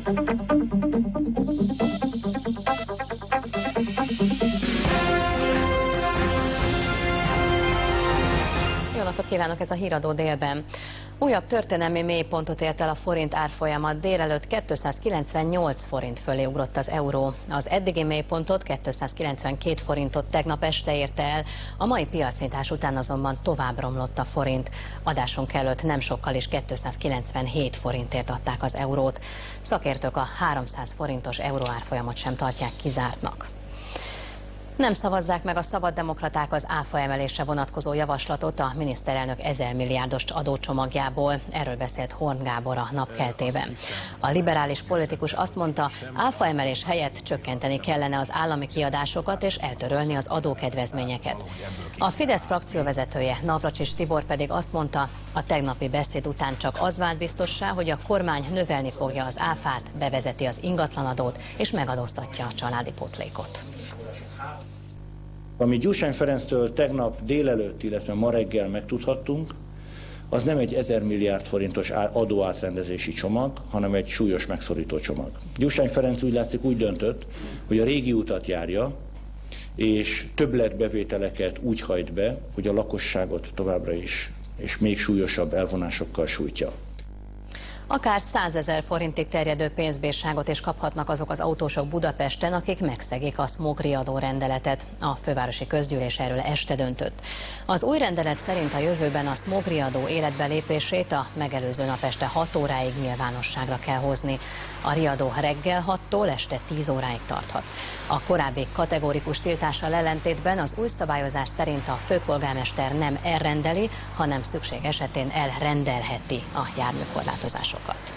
Jó napot kívánok, ez a Híradó délben. Újabb történelmi mélypontot ért el a forint árfolyama. Délelőtt 298 forint fölé ugrott az euró. Az eddigi mélypontot, 292 forintot tegnap este érte el, a mai piacnyitás után azonban tovább romlott a forint. Adásunk előtt nem sokkal is 297 forintért adták az eurót. Szakértők a 300 forintos euróárfolyamot sem tartják kizártnak. Nem szavazzák meg a szabaddemokraták az áfa emelésre vonatkozó javaslatot a miniszterelnök 1000 milliárdos adócsomagjából. Erről beszélt Horn Gábor a Napkeltében. A liberális politikus azt mondta, áfa emelés helyett csökkenteni kellene az állami kiadásokat és eltörölni az adókedvezményeket. A Fidesz frakcióvezetője, Navracsics Tibor pedig azt mondta, a tegnapi beszéd után csak az vált biztossá, hogy a kormány növelni fogja az áfát, bevezeti az ingatlanadót és megadóztatja a családi pótlékot. Amit Gyurcsány Ferenctől tegnap délelőtt, illetve ma reggel megtudhattunk, az nem egy 1000 milliárd forintos adóátrendezési csomag, hanem egy súlyos megszorító csomag. Gyurcsány Ferenc úgy látszik úgy döntött, hogy a régi utat járja, és többletbevételeket úgy hajt be, hogy a lakosságot továbbra is és még súlyosabb elvonásokkal sújtja. Akár 100 000 forintig terjedő pénzbírságot is kaphatnak azok az autósok Budapesten, akik megszegik a smogri adórendeletet. A fővárosi közgyűlés erről este döntött. Az új rendelet szerint a jövőben a smogri adó életbe lépését a megelőző nap este 6 óráig nyilvánosságra kell hozni. A riadó reggel 6-tól este 10 óráig tarthat. A korábbi kategórikus tiltással ellentétben az új szabályozás szerint a főpolgármester nem elrendeli, hanem szükség esetén elrendelheti a járműkorlátozásokat.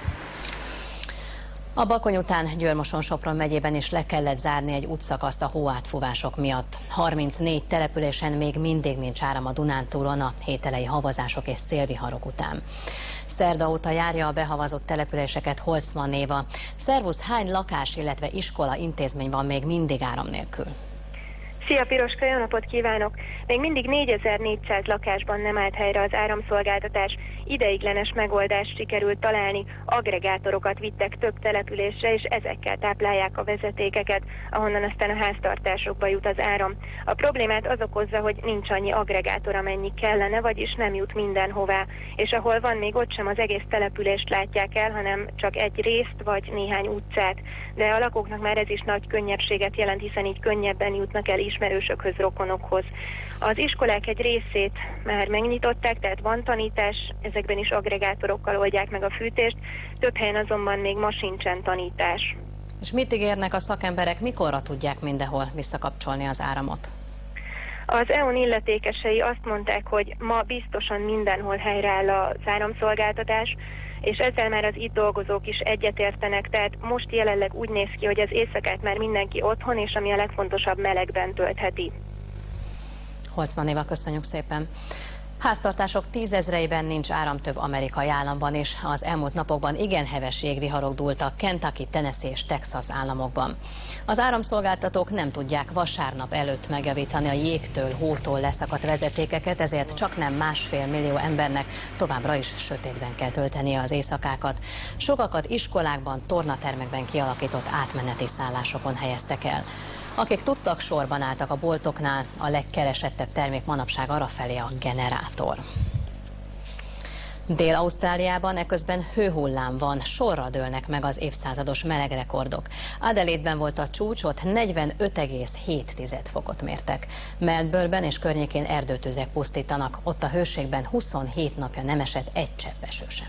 A Bakony után Győr-Moson-Sopron megyében is le kellett zárni egy útszakaszt a hóátfúvások miatt. 34 településen még mindig nincs áram a Dunántúlon a hételei havazások és szélviharok után. Szerda óta járja a behavazott településeket Holcman Éva. Szervusz, hány lakás, illetve iskola intézmény van még mindig áram nélkül? Szia Piroska, jó napot kívánok! Még mindig 4400 lakásban nem állt helyre az áramszolgáltatás. Ideiglenes megoldást sikerült találni, agregátorokat vittek több településre, és ezekkel táplálják a vezetékeket, ahonnan aztán a háztartásokba jut az áram. A problémát az okozza, hogy nincs annyi agregátor, amennyi kellene, vagyis nem jut mindenhová. És ahol van, még ott sem az egész települést látják el, hanem csak egy részt vagy néhány utcát. De a lakóknak már ez is nagy könnyebbséget jelent, hiszen így könnyebben jutnak el ismerősökhöz, rokonokhoz. Az iskolák egy részét már megnyitották, tehát van tanítás, ezekben is agregátorokkal oldják meg a fűtést, több helyen azonban még ma sincsen tanítás. És mit ígérnek a szakemberek, mikorra tudják mindenhol visszakapcsolni az áramot? Az EON illetékesei azt mondták, hogy ma biztosan mindenhol helyreáll az áramszolgáltatás, és ezzel már az itt dolgozók is egyetértenek, tehát most jelenleg úgy néz ki, hogy az éjszakát már mindenki otthon, és ami a legfontosabb, melegben töltheti. Holcman Éva, köszönjük szépen. Háztartások 10 000-eiben nincs áram több amerikai államban is. Az elmúlt napokban igen heves jégviharok dúltak Kentucky, Tennessee és Texas államokban. Az áramszolgáltatók nem tudják vasárnap előtt megjavítani a jégtől, hótól leszakadt vezetékeket, ezért csaknem 1,5 millió embernek továbbra is sötétben kell töltenie az éjszakákat. Sokakat iskolákban, tornatermekben kialakított átmeneti szállásokon helyeztek el. Akik tudtak, sorban álltak a boltoknál, a legkeresettebb termék manapság arrafelé a generátor. Dél-Ausztráliában eközben hőhullám van, sorra dőlnek meg az évszázados melegrekordok. Adelaide-ben volt a csúcs, ott 45,7 fokot mértek. Melbourne-ben és környékén erdőtüzek pusztítanak, ott a hőségben 27 napja nem esett egy csepp eső sem.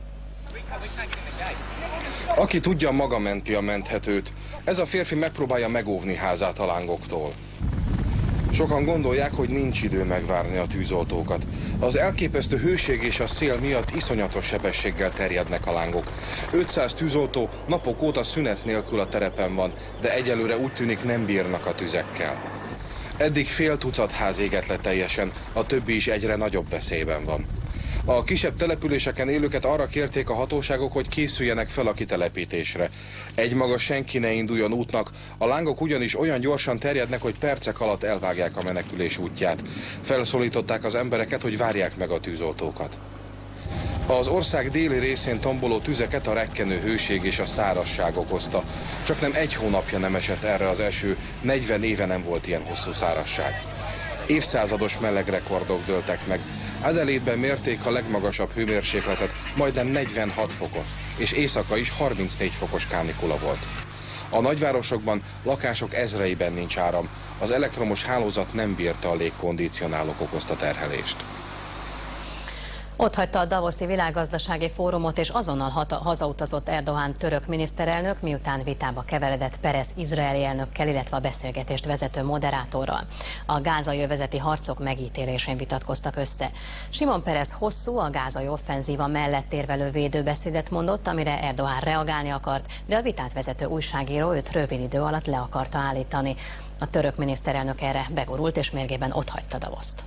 Aki tudja, maga menti a menthetőt. Ez a férfi megpróbálja megóvni házát a lángoktól. Sokan gondolják, hogy nincs idő megvárni a tűzoltókat. Az elképesztő hőség és a szél miatt iszonyatos sebességgel terjednek a lángok. 500 tűzoltó napok óta szünet nélkül a terepen van, de egyelőre úgy tűnik, nem bírnak a tüzekkel. Eddig fél tucat ház égett le teljesen, a többi is egyre nagyobb veszélyben van. A kisebb településeken élőket arra kérték a hatóságok, hogy készüljenek fel a kitelepítésre. Egymaga senki ne induljon útnak, a lángok ugyanis olyan gyorsan terjednek, hogy percek alatt elvágják a menekülés útját. Felszólították az embereket, hogy várják meg a tűzoltókat. Az ország déli részén tomboló tüzeket a rekkenő hőség és a szárazság okozta. Csaknem egy hónapja nem esett erre az eső, 40 éve nem volt ilyen hosszú szárazság. Évszázados melegrekordok dőltek meg. Adelaide-ben mérték a legmagasabb hőmérsékletet, majdnem 46 fokot, és éjszaka is 34 fokos kánikula volt. A nagyvárosokban lakások ezreiben nincs áram, az elektromos hálózat nem bírta a légkondicionálók okozta terhelést. Otthagyta a Davoszi Világgazdasági Fórumot és azonnal hazautazott Erdoğan török miniszterelnök, miután vitába keveredett Peres izraeli elnökkel, illetve a beszélgetést vezető moderátorral. A gázai övezeti harcok megítélésén vitatkoztak össze. Simon Peres hosszú, a gázai offenzíva mellett érvelő védőbeszédet mondott, amire Erdoğan reagálni akart, de a vitát vezető újságíró őt rövid idő alatt le akarta állítani. A török miniszterelnök erre begurult és mérgében otthagyta Davoszt.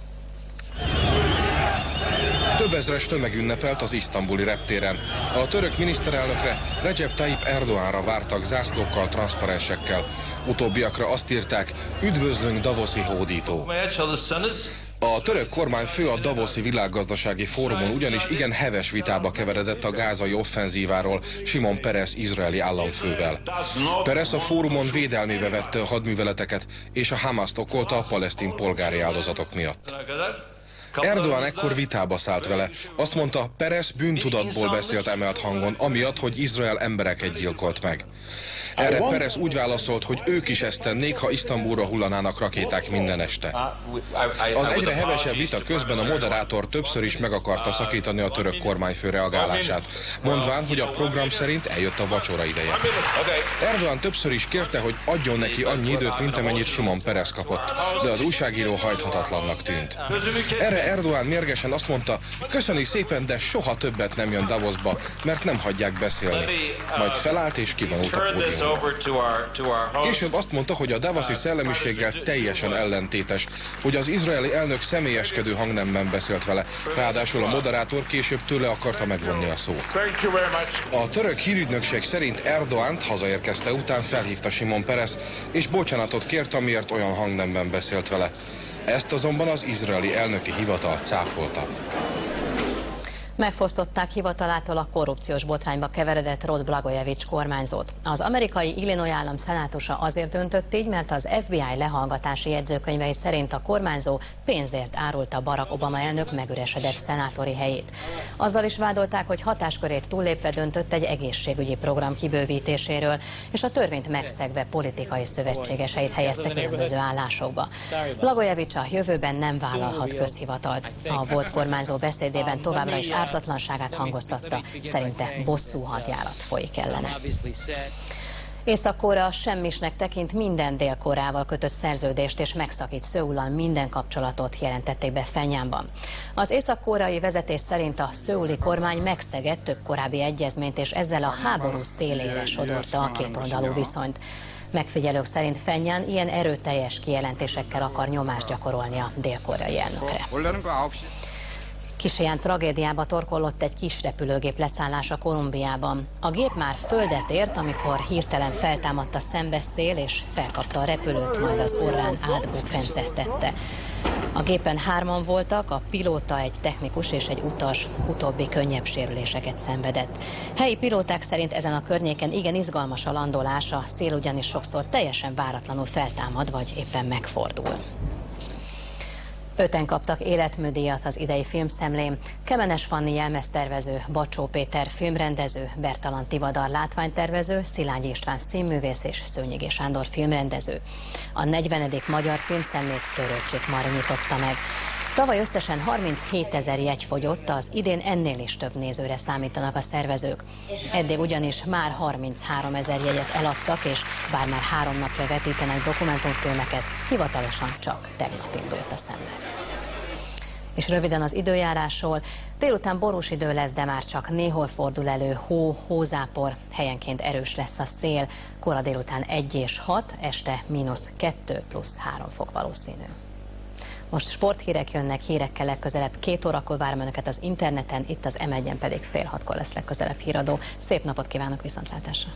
Több ezres tömeg ünnepelt az isztambuli reptéren. A török miniszterelnökre, Recep Tayyip Erdoğanra vártak zászlókkal, transzparensekkel. Utóbbiakra azt írták: üdvözlünk Davoszi hódító. A török kormányfő a Davoszi Világgazdasági Fórumon ugyanis igen heves vitába keveredett a gázai offenzíváról Simon Peres izraeli államfővel. Peres a fórumon védelmébe vette a hadműveleteket, és a Hamaszt okolta a palesztin polgári áldozatok miatt. Erdoğan ekkor vitába szállt vele. Azt mondta, Peres bűntudatból beszélt emelt hangon, amiatt, hogy Izrael embereket gyilkolt meg. Erre Peres úgy válaszolt, hogy ők is ezt tennék, ha Isztambulra hullanának rakéták minden este. Az egyre hevesebb vita közben a moderátor többször is meg akarta szakítani a török kormányfő reagálását, mondván, hogy a program szerint eljött a vacsora ideje. Erdoğan többször is kérte, hogy adjon neki annyi időt, mint amennyit Simon Peres kapott, de az újságíró hajthatatlannak tűnt. Erre Erdoğan mérgesen azt mondta, köszöni szépen, de soha többet nem jön Davosba, mert nem hagyják beszélni. Majd felállt és kivonult a pódiumra. Később azt mondta, hogy a davoszi szellemiséggel teljesen ellentétes, hogy az izraeli elnök személyeskedő hangnemben beszélt vele, ráadásul a moderátor később tőle akarta megvonni a szót. A török hírügynökség szerint Erdoğant hazaérkezte után felhívta Simon Peres, és bocsánatot kért, amiért olyan hangnemben beszélt vele. Ezt azonban az izraeli elnöki hivatal cáfolta. Megfosztották hivatalától a korrupciós botrányba keveredett Rod Blagojevich kormányzót. Az amerikai Illinois állam szenátusa azért döntött így, mert az FBI lehallgatási jegyzőkönyvei szerint a kormányzó pénzért árulta Barack Obama elnök megüresedett szenátori helyét. Azzal is vádolták, hogy hatáskörét túllépve döntött egy egészségügyi program kibővítéséről, és a törvényt megszegve politikai szövetségeseit helyezte különböző állásokba. Blagojevich a jövőben nem vállalhat közhivatalt. A volt kormányzó beszédében továbbra is ártatlanságát hangoztatta, szerinte bosszú hadjárat folyik ellene. Észak-Korea semmisnek tekint minden Dél-Koreával kötött szerződést és megszakít Szeullal minden kapcsolatot, jelentették be Phenjanban. Az észak-koreai vezetés szerint a szöuli kormány megszegett több korábbi egyezményt, és ezzel a háború szélére sodorta a kétoldalú viszonyt. Megfigyelők szerint Phenjan ilyen erőteljes kijelentésekkel akar nyomást gyakorolni a dél-koreai elnökre. Kisiján tragédiába torkollott egy kis repülőgép leszállása Kolumbiában. A gép már földet ért, amikor hirtelen feltámadt a szembeszél és felkapta a repülőt, majd az orrán átbukfenceztette. A gépen 3-an voltak, a pilóta, egy technikus és egy utas, utóbbi könnyebb sérüléseket szenvedett. Helyi pilóták szerint ezen a környéken igen izgalmas a landolás, a szél ugyanis sokszor teljesen váratlanul feltámad vagy éppen megfordul. 5-en kaptak életműdíjat az idei filmszemlén. Kemenes Fanni jelmeztervező, Bacsó Péter filmrendező, Bertalan Tivadar látványtervező, Szilágyi István színművész és Szőnyegé Sándor filmrendező. A 40. magyar filmszemlét Törőcsik Mari nyitotta meg. Tavaly összesen 37 000 jegy fogyott, az idén ennél is több nézőre számítanak a szervezők. Eddig ugyanis már 33 000 jegyet eladtak, és bár már 3 napja vetítenek dokumentumfilmeket, hivatalosan csak tegnap indult a szemle. És röviden az időjárásról. Délután borús idő lesz, de már csak néhol fordul elő hózápor, helyenként erős lesz a szél, kora délután 1 és 6, este -2 + 3 fok valószínű. Most sporthírek jönnek, hírekkel legközelebb 2 órakor várom önöket az interneten, itt az M1-en pedig fél 6-kor lesz legközelebb híradó. Szép napot kívánok, viszontlátásra!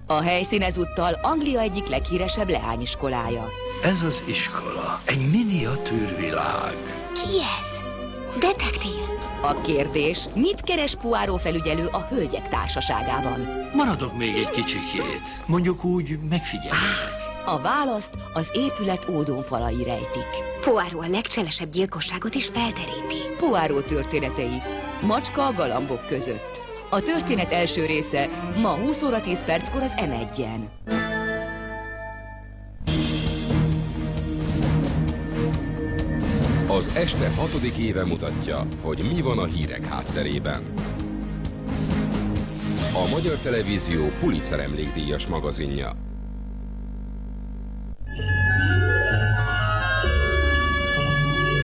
A helyszín ezúttal Anglia egyik leghíresebb leányiskolája. Ez az iskola egy miniatűrvilág. Ki ez? Detektív. A kérdés, mit keres Poirot felügyelő a hölgyek társaságában? Maradok még egy kicsikét. Mondjuk úgy megfigyelek. A választ az épület ódonfalai rejtik. Poirot a legcselesebb gyilkosságot is felderíti. Poirot történetei. Macska a galambok között. A történet első része ma 20 óra 10 perckor az M1-en. Az este 6. éve mutatja, hogy mi van a hírek hátterében. A Magyar Televízió Pulitzer emlékdíjas magazinja.